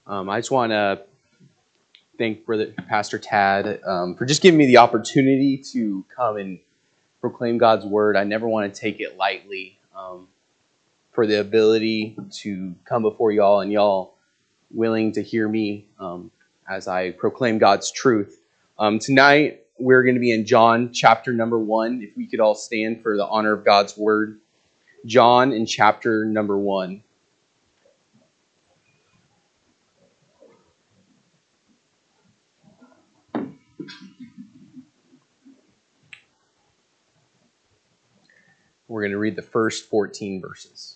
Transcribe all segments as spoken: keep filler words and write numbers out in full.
Um, I just want to thank Brother Pastor Tad um, for just giving me the opportunity to come and proclaim God's word. I never want to take it lightly. Um, for the ability to come before y'all and y'all willing to hear me um, as I proclaim God's truth. Um, tonight we're going to be in John chapter number one. If we could all stand for the honor of God's word. John in chapter number one. We're going to read the first fourteen verses.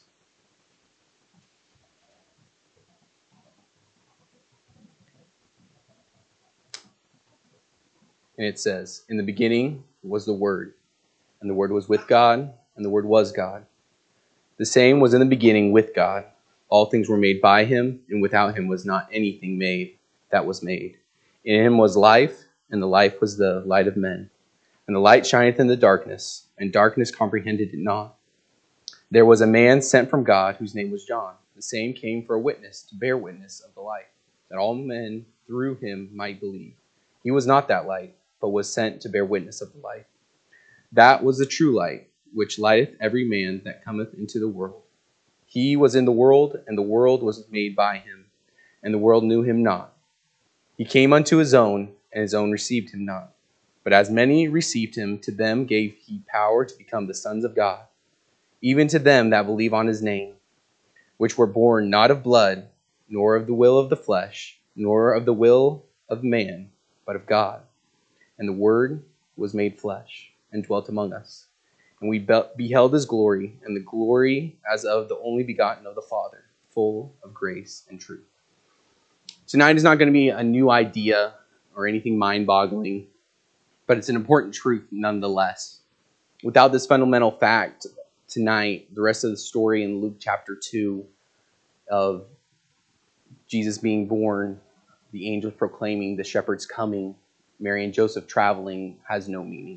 And it says, "In the beginning was the Word, and the Word was with God, and the Word was God. The same was in the beginning with God. All things were made by him, and without him was not anything made that was made. In him was life, and the life was the light of men. And the light shineth in the darkness, and darkness comprehended it not. There was a man sent from God, whose name was John. The same came for a witness, to bear witness of the light, that all men through him might believe. He was not that light, but was sent to bear witness of the light. That was the true light, which lighteth every man that cometh into the world. He was in the world, and the world was made by him, and the world knew him not. He came unto his own, and his own received him not. But as many received him, to them gave he power to become the sons of God, even to them that believe on his name, which were born not of blood, nor of the will of the flesh, nor of the will of man, but of God. And the Word was made flesh, and dwelt among us. And we beheld his glory, and the glory as of the only begotten of the Father, full of grace and truth." Tonight is not going to be a new idea or anything mind-boggling, but it's an important truth nonetheless. Without this fundamental fact, tonight, the rest of the story in Luke chapter two of Jesus being born, the angels proclaiming, the shepherds coming, Mary and Joseph traveling, has no meaning.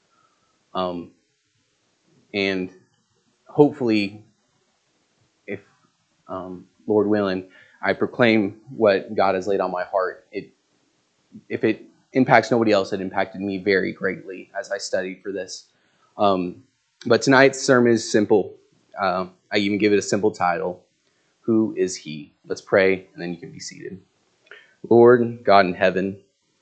Um, and hopefully, if um, Lord willing, I proclaim what God has laid on my heart. It, if it impacts nobody else, it impacted me very greatly as I studied for this. Um, but tonight's sermon is simple. Uh, I even give it a simple title: Who is He? Let's pray, and then you can be seated. Lord, God in heaven,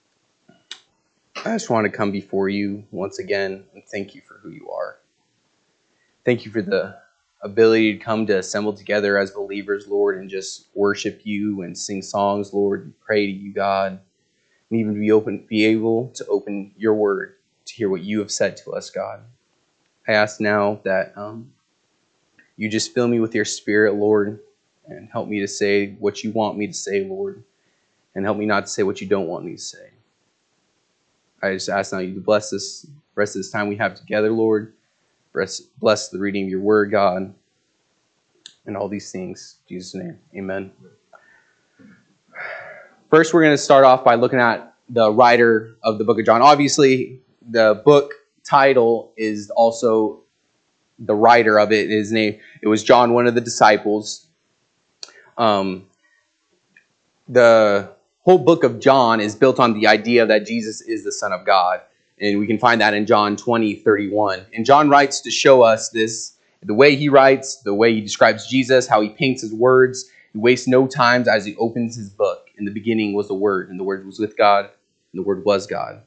I just want to come before you once again and thank you for who you are. Thank you for the ability to come to assemble together as believers, Lord, and just worship you and sing songs, Lord, and pray to you, God, and even be open, be able to open your word to hear what you have said to us, God. I ask now that um, you just fill me with your spirit, Lord, and help me to say what you want me to say, Lord, and help me not to say what you don't want me to say. I just ask now you to bless this rest of this time we have together, Lord. Bless, bless the reading of your word, God, and all these things. In Jesus' name, amen. First, we're going to start off by looking at the writer of the book of John. Obviously, the book title is also the writer of it. His name, it was John, one of the disciples. Um, the whole book of John is built on the idea that Jesus is the Son of God. And we can find that in John twenty thirty-one. And John writes to show us this, the way he writes, the way he describes Jesus, how he paints his words. He wastes no time as he opens his book. In the beginning was the Word, and the Word was with God, and the Word was God.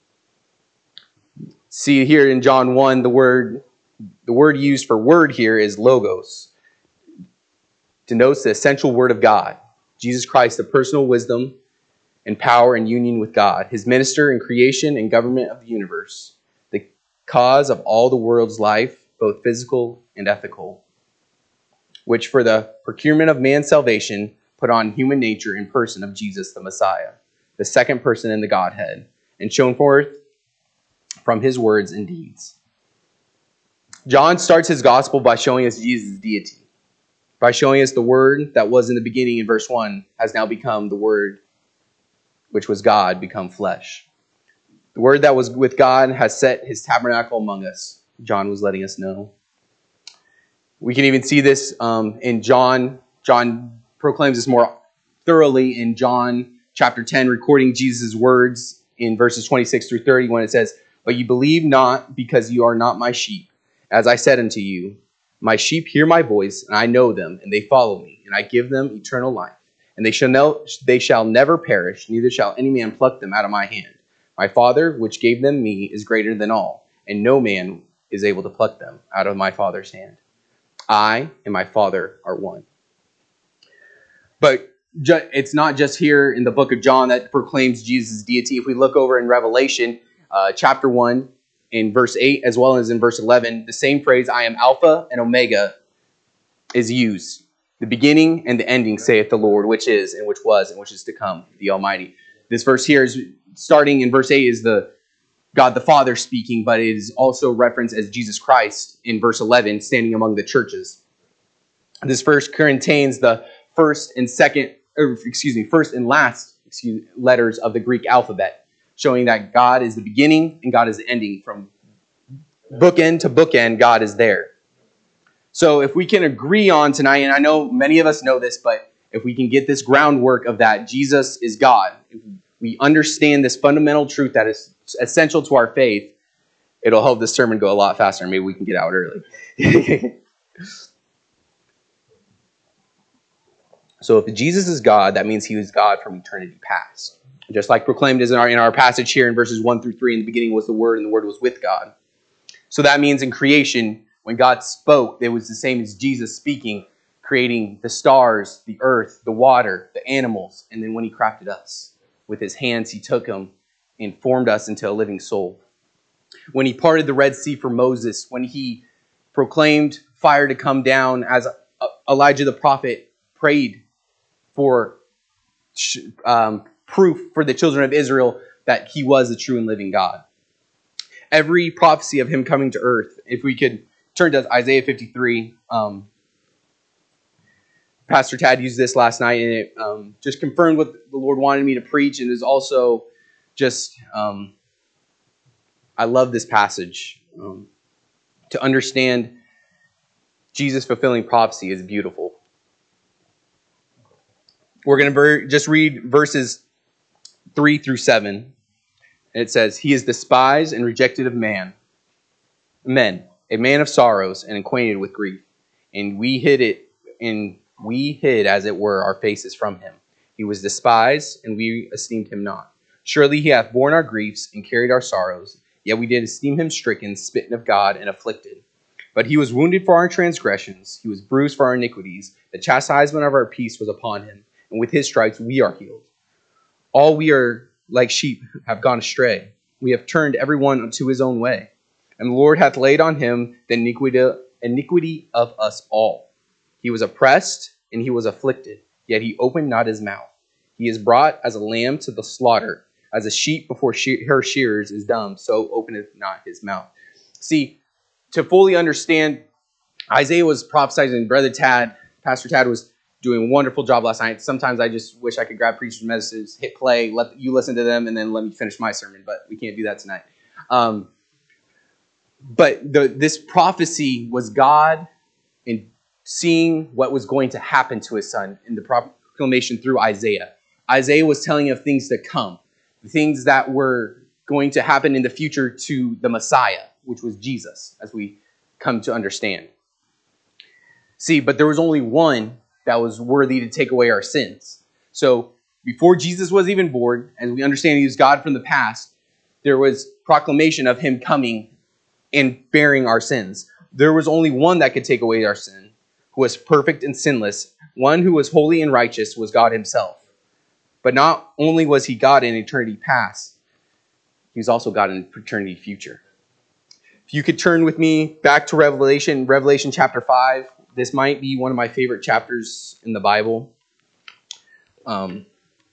See here in John one, the word, the word used for word here is logos. Denotes the essential word of God. Jesus Christ, the personal wisdom and power and union with God, his minister in creation and government of the universe, the cause of all the world's life, both physical and ethical, which for the procurement of man's salvation put on human nature in person of Jesus the Messiah, the second person in the Godhead, and shown forth from his words and deeds. John starts his gospel by showing us Jesus' deity, by showing us the word that was in the beginning in verse one has now become the word which was God, become flesh. The word that was with God has set his tabernacle among us. John was letting us know. We can even see this um, in John. John proclaims this more thoroughly in John chapter ten, recording Jesus' words in verses twenty-six through thirty when it says, "But you believe not because you are not my sheep. As I said unto you, my sheep hear my voice, and I know them, and they follow me, and I give them eternal life. And they shall know, they shall never perish, neither shall any man pluck them out of my hand. My Father, which gave them me, is greater than all, and no man is able to pluck them out of my Father's hand. I and my Father are one." But ju- it's not just here in the book of John that proclaims Jesus' deity. If we look over in Revelation uh, chapter one, in verse eight, as well as in verse eleven, the same phrase, "I am Alpha and Omega," is used. "The beginning and the ending, saith the Lord, which is, and which was, and which is to come, the Almighty." This verse here is starting in verse eight is the God the Father speaking, but it is also referenced as Jesus Christ in verse eleven, standing among the churches. This verse contains the first and second, or excuse me, first and last excuse, letters of the Greek alphabet, showing that God is the beginning and God is the ending. From bookend to bookend, God is there. So if we can agree on tonight, and I know many of us know this, but if we can get this groundwork of that Jesus is God, if we understand this fundamental truth that is essential to our faith, it'll help this sermon go a lot faster. Maybe we can get out early. So if Jesus is God, that means he was God from eternity past. Just like proclaimed as in our, in our passage here in verses one through three, in the beginning was the Word, and the Word was with God. So that means in creation, when God spoke, it was the same as Jesus speaking, creating the stars, the earth, the water, the animals, and then when he crafted us. With his hands, he took them and formed us into a living soul. When he parted the Red Sea for Moses, when he proclaimed fire to come down, as Elijah the prophet prayed for um, proof for the children of Israel that he was the true and living God. Every prophecy of him coming to earth, if we could turn to Isaiah fifty-three, um, Pastor Tad used this last night, and it um, just confirmed what the Lord wanted me to preach, and is also just, um, I love this passage. Um, to understand Jesus fulfilling prophecy is beautiful. We're going to ver- just read verses three through seven. And it says, "He is despised and rejected of man, men, a man of sorrows and acquainted with grief. And we hid it, and we hid, as it were, our faces from him. He was despised, and we esteemed him not. Surely he hath borne our griefs and carried our sorrows. Yet we did esteem him stricken, smitten of God, and afflicted. But he was wounded for our transgressions, he was bruised for our iniquities. The chastisement of our peace was upon him, and with his stripes we are healed. All we are like sheep have gone astray. We have turned every one unto his own way. And the Lord hath laid on him the iniquity, iniquity of us all. He was oppressed, and he was afflicted, yet he opened not his mouth. He is brought as a lamb to the slaughter, as a sheep before she, her shearers is dumb, so openeth not his mouth." See, to fully understand, Isaiah was prophesying. Brother Tad, Pastor Tad, was doing a wonderful job last night. Sometimes I just wish I could grab preacher's messages, hit play, let you listen to them, and then let me finish my sermon, but we can't do that tonight. Um, but the, this prophecy was God in seeing what was going to happen to his son in the proclamation through Isaiah. Isaiah was telling of things to come, the things that were going to happen in the future to the Messiah, which was Jesus, as we come to understand. See, but there was only one that was worthy to take away our sins. So before Jesus was even born, as we understand he was God from the past, there was proclamation of him coming and bearing our sins. There was only one that could take away our sin, who was perfect and sinless. One who was holy and righteous was God himself. But not only was he God in eternity past, he was also God in eternity future. If you could turn with me back to Revelation, Revelation chapter five. This might be one of my favorite chapters in the Bible. Um,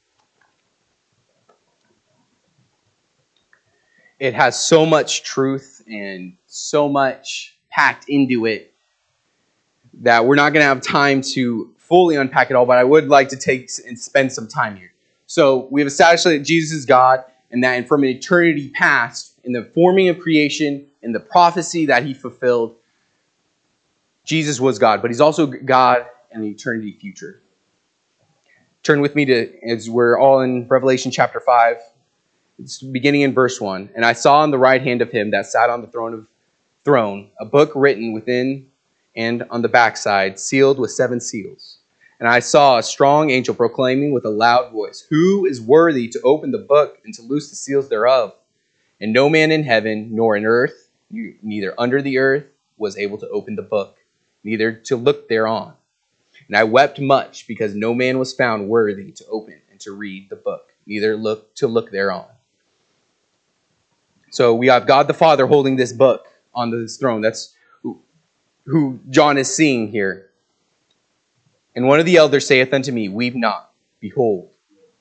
it has so much truth and so much packed into it that we're not going to have time to fully unpack it all, but I would like to take and spend some time here. So we've established that Jesus is God, and that from an eternity past, in the forming of creation, in the prophecy that he fulfilled, Jesus was God, but he's also God in the eternity future. Turn with me to, as we're all in Revelation chapter five, it's beginning in verse one. And I saw on the right hand of him that sat on the throne of throne a book written within and on the backside, sealed with seven seals. And I saw a strong angel proclaiming with a loud voice, "Who is worthy to open the book and to loose the seals thereof?" And no man in heaven, nor in earth, neither under the earth, was able to open the book, neither to look thereon. And I wept much, because no man was found worthy to open and to read the book, neither look to look thereon. So we have God the Father holding this book on this throne. That's who, who John is seeing here. And one of the elders saith unto me, "Weep not, behold,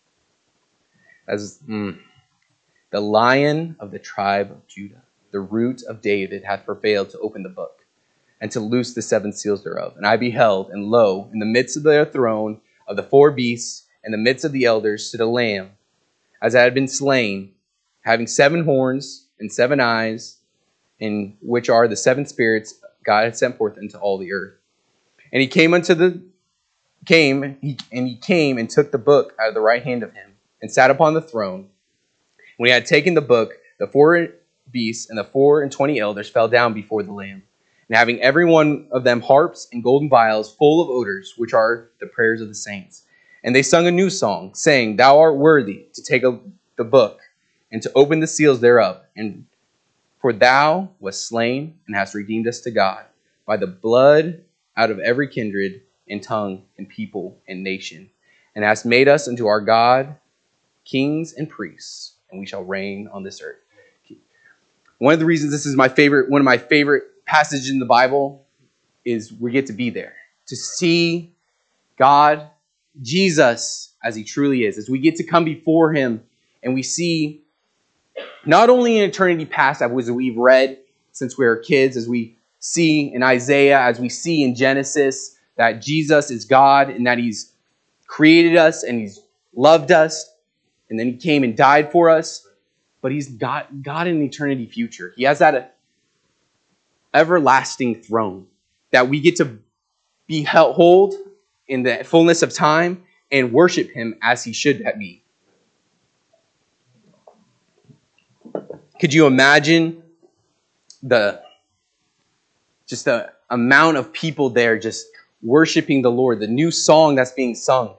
as mm, the Lion of the tribe of Judah, the Root of David, hath prevailed to open the book, and to loose the seven seals thereof. And I beheld, and lo, in the midst of the throne of the four beasts, in the midst of the elders, stood a lamb, as I had been slain, having seven horns and seven eyes, in which are the seven spirits God had sent forth into all the earth. And he came unto the came he, and he came and took the book out of the right hand of him, and sat upon the throne. When he had taken the book, the four beasts and the four and twenty elders fell down before the Lamb, and having every one of them harps and golden vials full of odors, which are the prayers of the saints. And they sung a new song, saying, "Thou art worthy to take a, the book, and to open the seals thereof. And for thou wast slain, and hast redeemed us to God by the blood out of every kindred, and tongue, and people, and nation, and hast made us unto our God kings and priests, and we shall reign on this earth." One of the reasons this is my favorite, one of my favorite passages in the Bible, is we get to be there, to see God, Jesus, as he truly is, as we get to come before him, and we see not only in eternity past, as we've read since we were kids, as we see in Isaiah, as we see in Genesis, that Jesus is God, and that he's created us, and he's loved us, and then he came and died for us. But he's got God in eternity future. He has that everlasting throne that we get to behold in the fullness of time and worship him as he should be. Could you imagine the just the amount of people there just worshiping the Lord, the new song that's being sung?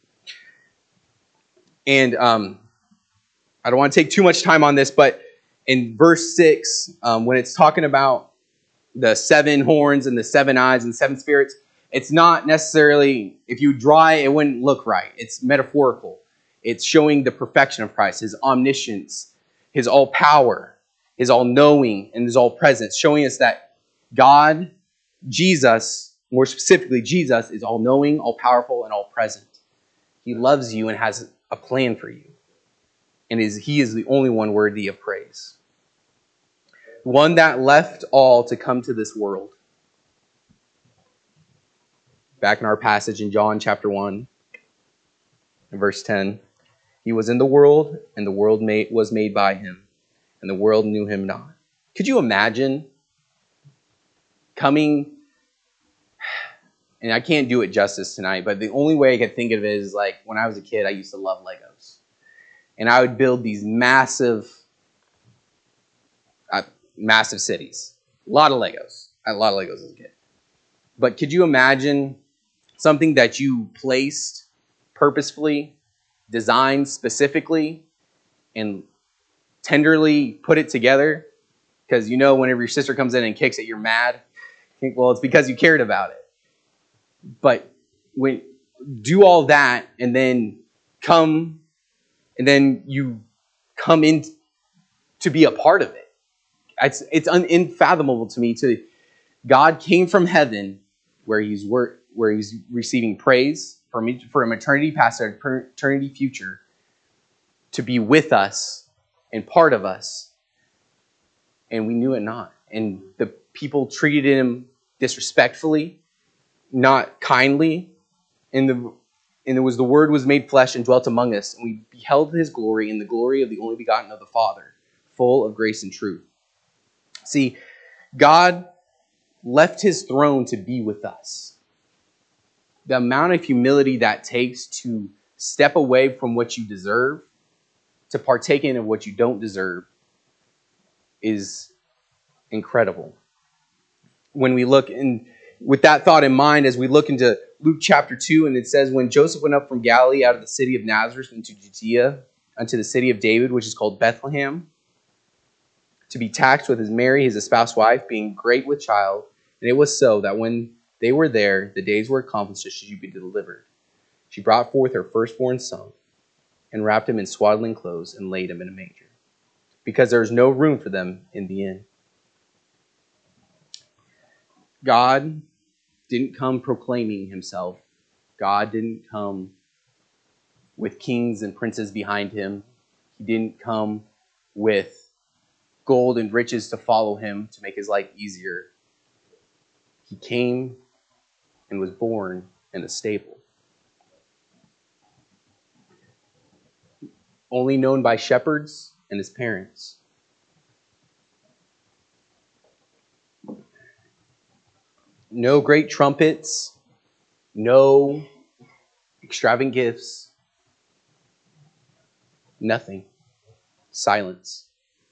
And um, I don't want to take too much time on this, but in verse six, um, when it's talking about the seven horns and the seven eyes and the seven spirits, it's not necessarily, if you draw it, it wouldn't look right. It's metaphorical. It's showing the perfection of Christ, his omniscience, his all-power, his all-knowing, and his all-presence, showing us that God, Jesus, more specifically Jesus, is all-knowing, all-powerful, and all-present. He loves you and has a plan for you. And is he is the only one worthy of praise. One that left all to come to this world. Back in our passage in John chapter one, in verse ten, he was in the world, and the world made, was made by him, and the world knew him not. Could you imagine coming, and I can't do it justice tonight, but the only way I could think of it is like when I was a kid, I used to love Legos. And I would build these massive, uh, massive cities. A lot of Legos. I had a lot of Legos as a kid. But could you imagine something that you placed purposefully, designed specifically, and tenderly put it together? Because you know whenever your sister comes in and kicks it, you're mad. Well, it's because you cared about it. But when do all that and then come... And then you come in to be a part of it. It's it's unfathomable to me. To God came from heaven, where he's where he's receiving praise from for an eternity past and eternity future, to be with us and part of us, and we knew it not. And the people treated him disrespectfully, not kindly, and the. And it was the Word was made flesh and dwelt among us, and we beheld his glory in the glory of the only begotten of the Father, full of grace and truth. See, God left his throne to be with us. The amount of humility that takes to step away from what you deserve to partake in what you don't deserve is incredible. When we look in, with that thought in mind, as we look into Luke chapter two, and it says, when Joseph went up from Galilee out of the city of Nazareth into Judea, unto the city of David, which is called Bethlehem, to be taxed with his Mary, his espoused wife, being great with child. And it was so that when they were there, the days were accomplished that she should be delivered. She brought forth her firstborn son, and wrapped him in swaddling clothes, and laid him in a manger, because there was no room for them in the inn. God didn't come proclaiming himself. God didn't come with kings and princes behind him. He didn't come with gold and riches to follow him to make his life easier. He came and was born in a stable. Only known by shepherds and his parents. No great trumpets, no extravagant gifts, nothing. Silence.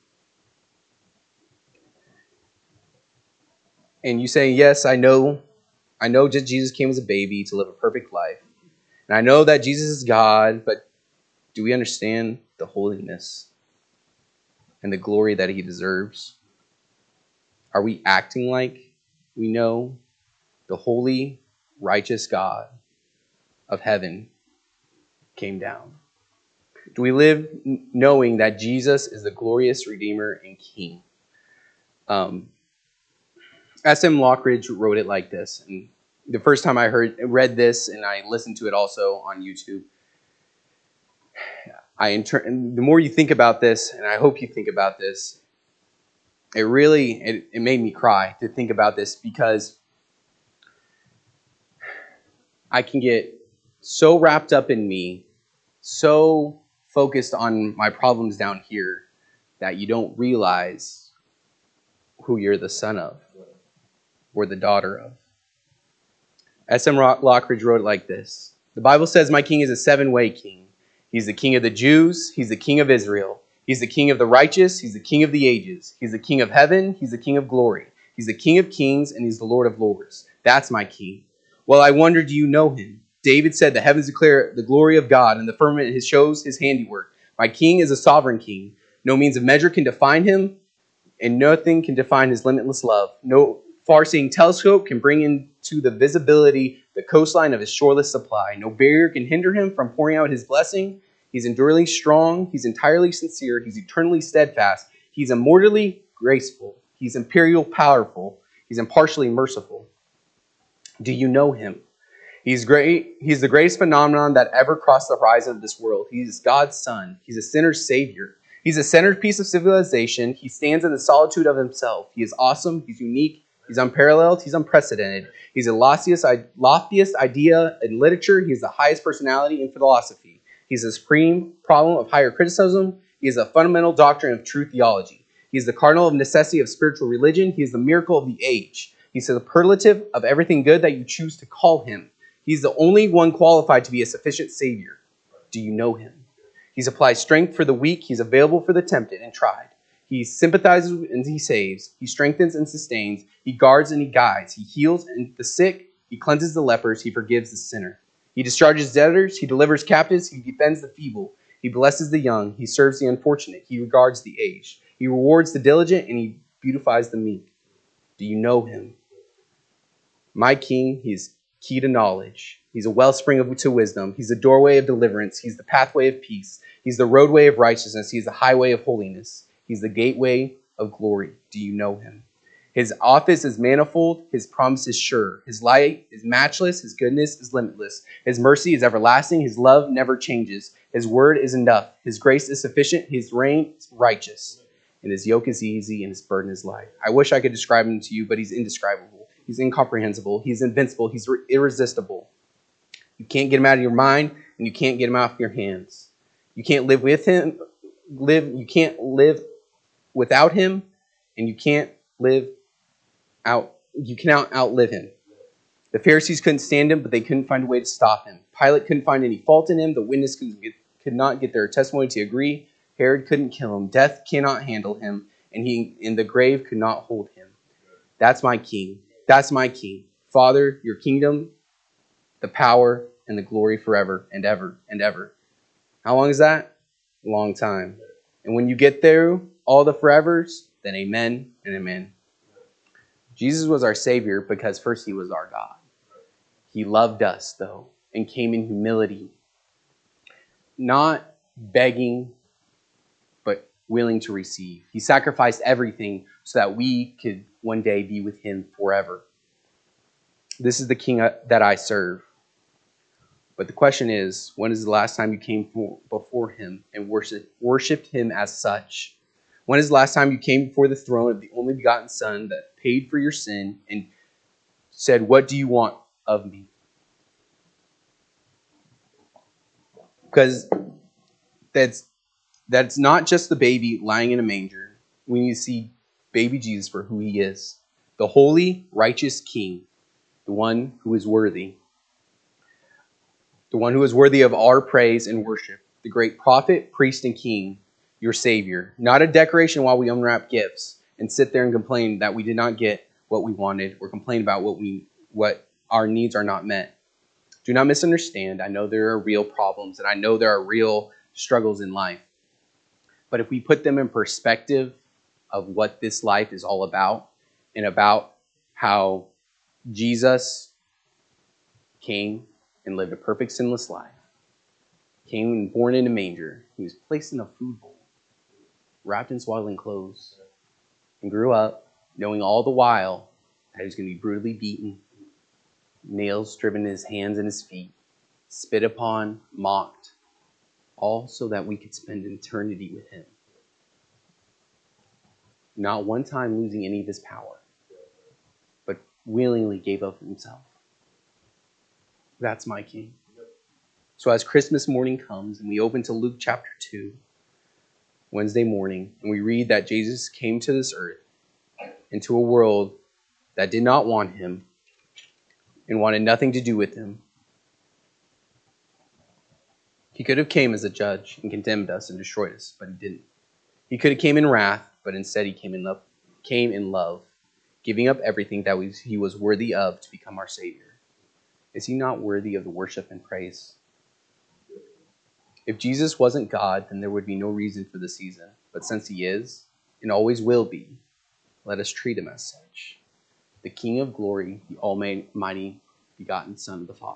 And you say, yes, I know, I know that Jesus came as a baby to live a perfect life. And I know that Jesus is God, but do we understand the holiness and the glory that he deserves? Are we acting like we know the holy, righteous God of heaven came down? Do we live knowing that Jesus is the glorious Redeemer and King? Um, S M Lockridge wrote it like this. And the first time I heard read this, and I listened to it also on YouTube, I inter- the more you think about this, and I hope you think about this, it really it, it made me cry to think about this, because I can get so wrapped up in me, so focused on my problems down here, that you don't realize who you're the son of or the daughter of. S M Lockridge wrote it like this. The Bible says, my king is a seven-way king. He's the king of the Jews. He's the king of Israel. He's the king of the righteous. He's the king of the ages. He's the king of heaven. He's the king of glory. He's the king of kings, and he's the Lord of lords. That's my king. Well, I wonder, do you know him? David said, the heavens declare the glory of God, and the firmament shows his handiwork. My king is a sovereign king. No means of measure can define him, and nothing can define his limitless love. No far-seeing telescope can bring into the visibility the coastline of his shoreless supply. No barrier can hinder him from pouring out his blessing. He's enduringly strong. He's entirely sincere. He's eternally steadfast. He's immortally graceful. He's imperial powerful. He's impartially merciful. Do you know him? He's great. He's the greatest phenomenon that ever crossed the horizon of this world. He's God's son. He's a sinner's savior. He's a centerpiece of civilization. He stands in the solitude of himself. He is awesome. He's unique. He's unparalleled. He's unprecedented. He's the loftiest, loftiest idea in literature. He's the highest personality in philosophy. He's the supreme problem of higher criticism. He is a fundamental doctrine of true theology. He is the cardinal of necessity of spiritual religion. He is the miracle of the age. He's the superlative of everything good that you choose to call him. He's the only one qualified to be a sufficient savior. Do you know him? He supplies strength for the weak. He's available for the tempted and tried. He sympathizes and he saves. He strengthens and sustains. He guards and he guides. He heals and the sick. He cleanses the lepers. He forgives the sinner. He discharges debtors. He delivers captives. He defends the feeble. He blesses the young. He serves the unfortunate. He regards the aged. He rewards the diligent, and he beautifies the meek. Do you know him? My king, he is key to knowledge. He's a wellspring of, to wisdom. He's the doorway of deliverance. He's the pathway of peace. He's the roadway of righteousness. He's the highway of holiness. He's the gateway of glory. Do you know him? His office is manifold. His promise is sure. His light is matchless. His goodness is limitless. His mercy is everlasting. His love never changes. His word is enough. His grace is sufficient. His reign is righteous. And his yoke is easy and his burden is light. I wish I could describe him to you, but he's indescribable. He's incomprehensible. He's invincible. He's irresistible. You can't get him out of your mind, and you can't get him out of your hands. You can't live with him. Live. You can't live without him, and you can't live out. You cannot outlive him. The Pharisees couldn't stand him, but they couldn't find a way to stop him. Pilate couldn't find any fault in him. The witness could, get, could not get their testimony to agree. Herod couldn't kill him. Death cannot handle him. And he in the grave could not hold him. That's my king. That's my king. Father, your kingdom, the power, and the glory forever and ever and ever. How long is that? A long time. And when you get through all the forevers, then amen and amen. Jesus was our Savior because first he was our God. He loved us, though, and came in humility. Not begging, but willing to receive. He sacrificed everything so that we could one day be with him forever. This is the king that I serve. But the question is, when is the last time you came before him and worship, worshiped him as such? When is the last time you came before the throne of the only begotten Son that paid for your sin and said, what do you want of me? Because that's, that's not just the baby lying in a manger. We need to see baby Jesus for who he is. The holy, righteous king. The one who is worthy. The one who is worthy of our praise and worship. The great prophet, priest, and king. Your Savior. Not a decoration while we unwrap gifts and sit there and complain that we did not get what we wanted or complain about what we what our needs are not met. Do not misunderstand. I know there are real problems and I know there are real struggles in life. But if we put them in perspective of what this life is all about and about how Jesus came and lived a perfect sinless life, came and born in a manger, he was placed in a food bowl, wrapped in swaddling clothes, and grew up knowing all the while that he was going to be brutally beaten, nails driven in his hands and his feet, spit upon, mocked, all so that we could spend eternity with him. Not one time losing any of his power, but willingly gave up himself. That's my king. So as Christmas morning comes and we open to Luke chapter two, Wednesday morning, and we read that Jesus came to this earth, into a world that did not want him and wanted nothing to do with him. He could have came as a judge and condemned us and destroyed us, but he didn't. He could have came in wrath, but instead he came in love, came in love, giving up everything that we, he was worthy of to become our Savior. Is he not worthy of the worship and praise? If Jesus wasn't God, then there would be no reason for the season. But since he is, and always will be, let us treat him as such. The King of glory, the almighty begotten Son of the Father.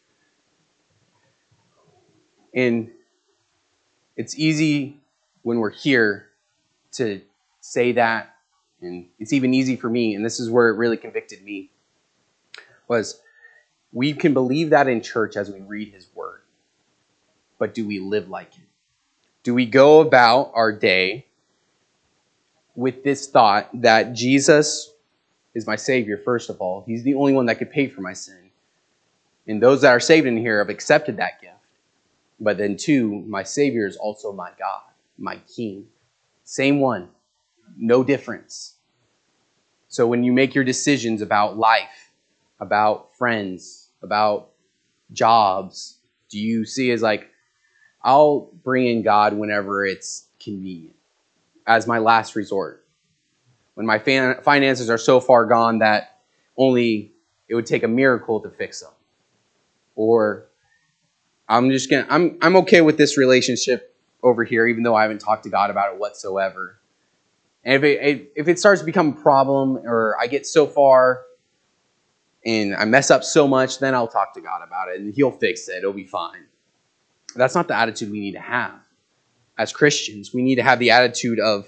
And it's easy when we're here to say that, and it's even easy for me, and this is where it really convicted me, was we can believe that in church as we read his word. But do we live like it? Do we go about our day with this thought that Jesus is my Savior, first of all? He's the only one that could pay for my sin. And those that are saved in here have accepted that gift. But then two, my Savior is also my God, my King. Same one. No difference. So when you make your decisions about life, about friends, about jobs, do you see as like, I'll bring in God whenever it's convenient, as my last resort. When my fan- finances are so far gone that only it would take a miracle to fix them. Or I'm just gonna I'm I'm okay with this relationship over here, even though I haven't talked to God about it whatsoever. And if it if it starts to become a problem, or I get so far and I mess up so much, then I'll talk to God about it and he'll fix it. It'll be fine. That's not the attitude we need to have. As Christians, we need to have the attitude of,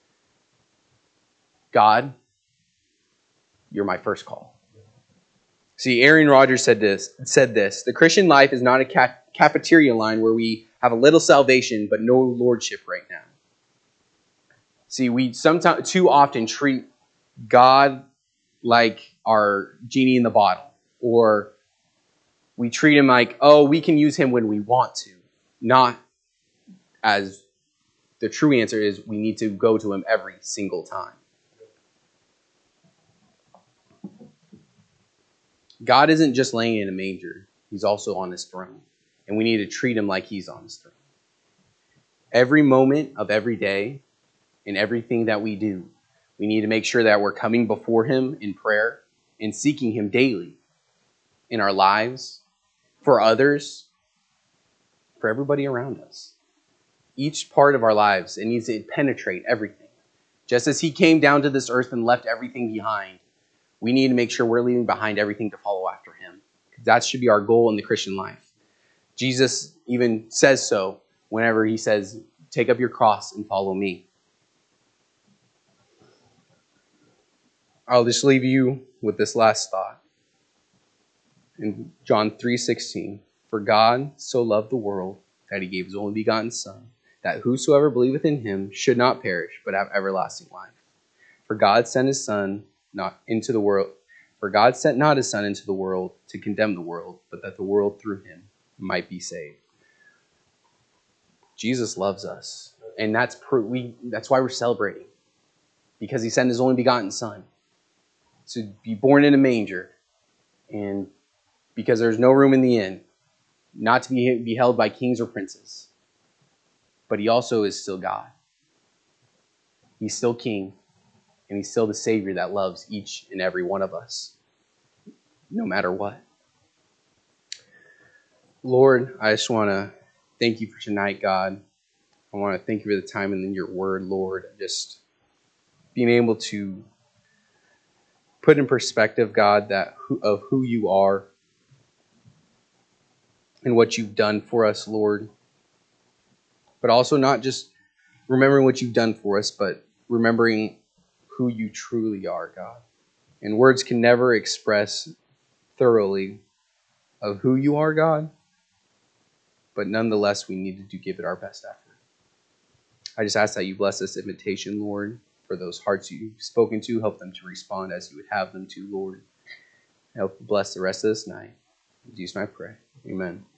God, you're my first call. See, Aaron Rodgers said this, said this, the Christian life is not a ca- cafeteria line where we have a little salvation but no lordship right now. See, we sometimes too often treat God like our genie in the bottle, or we treat him like, oh, we can use him when we want to, not as the true answer is we need to go to him every single time. God isn't just laying in a manger. He's also on his throne. And we need to treat him like he's on his throne. Every moment of every day, in everything that we do, we need to make sure that we're coming before him in prayer and seeking him daily in our lives, for others, for everybody around us. Each part of our lives, it needs to penetrate everything. Just as he came down to this earth and left everything behind, we need to make sure we're leaving behind everything to follow after him. That should be our goal in the Christian life. Jesus even says so whenever he says, take up your cross and follow me. I'll just leave you with this last thought. In John three sixteen, for God so loved the world that he gave his only begotten Son, that whosoever believeth in him should not perish, but have everlasting life. For God sent his Son not into the world. For God sent not his Son into the world to condemn the world, but that the world through him might be saved. Jesus loves us, and that's pr- we. That's why we're celebrating, because he sent his only begotten Son to be born in a manger, and because there's no room in the inn, not to be, be held by kings or princes. But he also is still God. He's still King, and he's still the Savior that loves each and every one of us, no matter what. Lord, I just want to thank you for tonight, God. I want to thank you for the time and in your word, Lord. Just being able to put in perspective, God, that of who you are and what you've done for us, Lord. But also not just remembering what you've done for us, but remembering who you truly are, God. And words can never express thoroughly of who you are, God. But nonetheless, we need to give it our best effort. I just ask that you bless this invitation, Lord, for those hearts you've spoken to. Help them to respond as you would have them to, Lord. Help bless the rest of this night. In Jesus' name I pray. Amen.